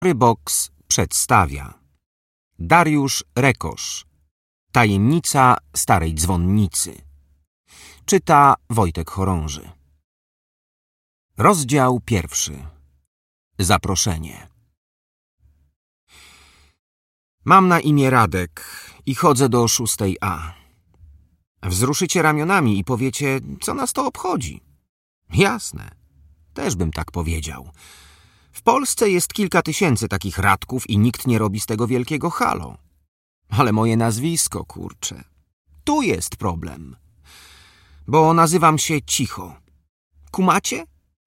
Box przedstawia Dariusz Rekosz. Tajemnica starej dzwonnicy. Czyta Wojtek Chorąży. Rozdział 1. Zaproszenie. Mam na imię Radek i chodzę do 6A. Wzruszycie ramionami i powiecie, co nas to obchodzi. Jasne, też bym tak powiedział. W Polsce jest kilka tysięcy takich Radków i nikt nie robi z tego wielkiego halo. Ale moje nazwisko, kurczę. Tu jest problem. Bo nazywam się Cicho. Kumacie?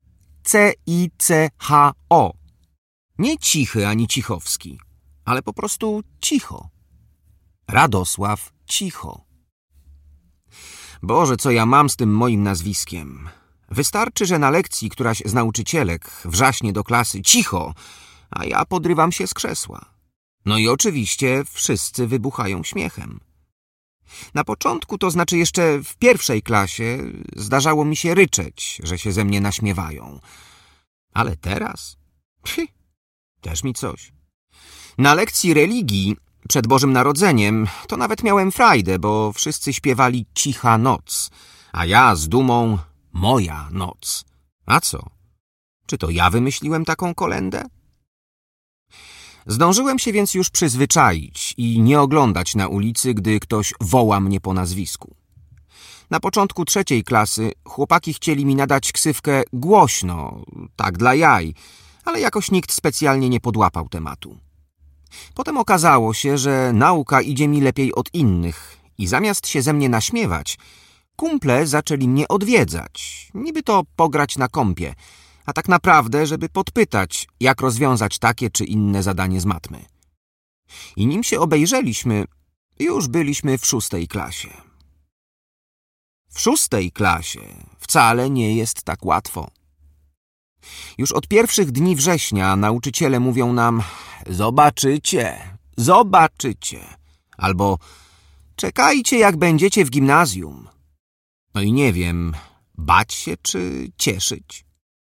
C-I-C-H-O. Nie Cichy ani Cichowski, ale po prostu Cicho. Radosław Cicho. Boże, co ja mam z tym moim nazwiskiem? Wystarczy, że na lekcji któraś z nauczycielek wrzaśnie do klasy cicho, a ja podrywam się z krzesła. No i oczywiście wszyscy wybuchają śmiechem. Na początku, to znaczy jeszcze w pierwszej klasie, zdarzało mi się ryczeć, że się ze mnie naśmiewają. Ale teraz? Też mi coś. Na lekcji religii przed Bożym Narodzeniem to nawet miałem frajdę, bo wszyscy śpiewali Cicha noc, a ja z dumą Moja noc. A co? Czy to ja wymyśliłem taką kolędę? Zdążyłem się więc już przyzwyczaić i nie oglądać na ulicy, gdy ktoś woła mnie po nazwisku. Na początku 3. klasy chłopaki chcieli mi nadać ksywkę Głośno, tak dla jaj, ale jakoś nikt specjalnie nie podłapał tematu. Potem okazało się, że nauka idzie mi lepiej od innych i zamiast się ze mnie naśmiewać, kumple zaczęli mnie odwiedzać, niby to pograć na kompie, a tak naprawdę, żeby podpytać, jak rozwiązać takie czy inne zadanie z matmy. I nim się obejrzeliśmy, już byliśmy w 6. klasie. W 6. klasie wcale nie jest tak łatwo. Już od pierwszych dni września nauczyciele mówią nam: zobaczycie, zobaczycie, albo czekajcie, jak będziecie w gimnazjum. No i nie wiem, bać się czy cieszyć?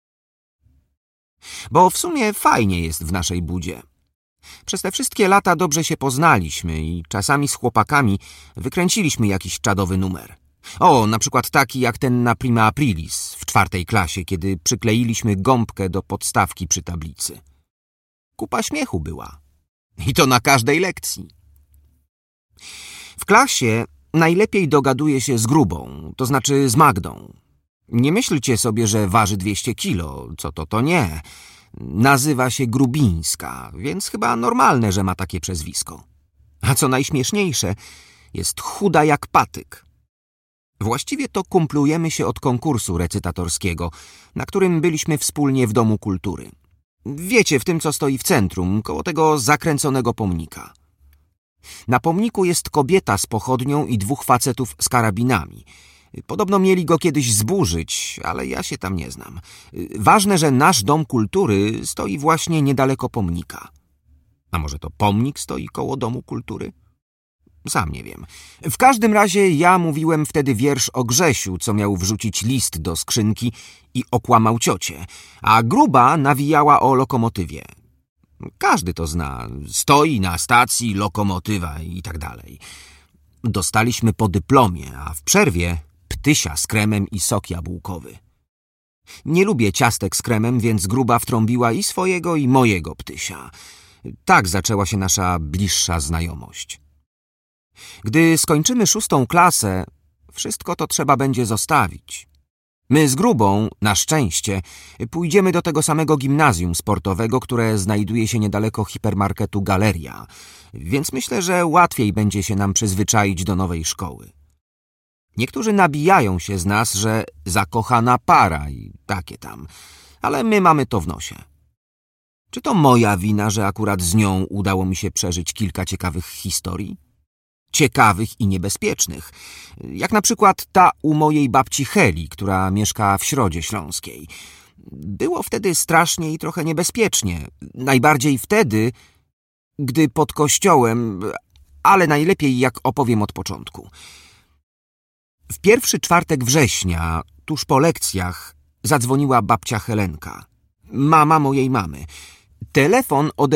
Bo w sumie fajnie jest w naszej budzie. Przez te wszystkie lata dobrze się poznaliśmy i czasami z chłopakami wykręciliśmy jakiś czadowy numer. O, na przykład taki jak ten na Prima Aprilis w 4. klasie, kiedy przykleiliśmy gąbkę do podstawki przy tablicy. Kupa śmiechu była. I to na każdej lekcji. W klasie najlepiej dogaduje się z Grubą, to znaczy z Magdą. Nie myślcie sobie, że waży 200 kilo, co to nie. Nazywa się Grubińska, więc chyba normalne, że ma takie przezwisko. A co najśmieszniejsze, jest chuda jak patyk. Właściwie to kumplujemy się od konkursu recytatorskiego, na którym byliśmy wspólnie w Domu Kultury. Wiecie, w tym, co stoi w centrum, koło tego zakręconego pomnika. Na pomniku jest kobieta z pochodnią i 2 facetów z karabinami. Podobno mieli go kiedyś zburzyć, ale ja się tam nie znam. Ważne, że nasz Dom Kultury stoi właśnie niedaleko pomnika. A może to pomnik stoi koło Domu Kultury? Sam nie wiem. W każdym razie ja mówiłem wtedy wiersz o Grzesiu, co miał wrzucić list do skrzynki i okłamał ciocię, a Gruba nawijała o lokomotywie. Każdy to zna. Stoi na stacji lokomotywa i tak dalej. Dostaliśmy po dyplomie, a w przerwie ptysia z kremem i sok jabłkowy. Nie lubię ciastek z kremem, więc Gruba wtrąbiła i swojego, i mojego ptysia. Tak zaczęła się nasza bliższa znajomość. Gdy skończymy 6. klasę, wszystko to trzeba będzie zostawić. My z Grubą, na szczęście, pójdziemy do tego samego gimnazjum sportowego, które znajduje się niedaleko hipermarketu Galeria, więc myślę, że łatwiej będzie się nam przyzwyczaić do nowej szkoły. Niektórzy nabijają się z nas, że zakochana para i takie tam, ale my mamy to w nosie. Czy to moja wina, że akurat z nią udało mi się przeżyć kilka ciekawych historii? Ciekawych i niebezpiecznych, jak na przykład ta u mojej babci Heli, która mieszka w Środzie Śląskiej. Było wtedy strasznie i trochę niebezpiecznie. Najbardziej wtedy, gdy pod kościołem, ale najlepiej jak opowiem od początku. W pierwszy czwartek września, tuż po lekcjach, zadzwoniła babcia Helenka, mama mojej mamy. Telefon